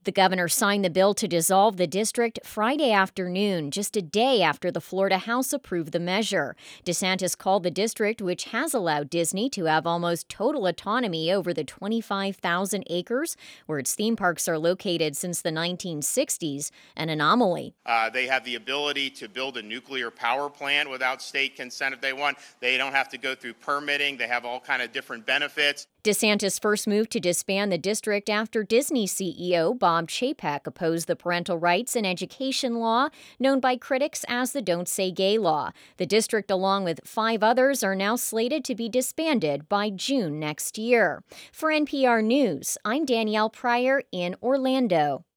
The governor signed the bill to dissolve the district Friday afternoon, just a day after the Florida House approved the measure. DeSantis called the district, which has allowed Disney to have almost total autonomy over the 25,000 acres where its theme parks are located since the 1960s, an anomaly. They have the ability to build a nuclear power plant without state consent if they want. They don't have to go through permitting. They have all kind of different benefits. DeSantis first moved to disband the district after Disney CEO Bob Chapek opposed the parental rights and education law, known by critics as the Don't Say Gay law. The district, along with 5 others, are now slated to be disbanded by June next year. For NPR News, I'm Danielle Pryor in Orlando.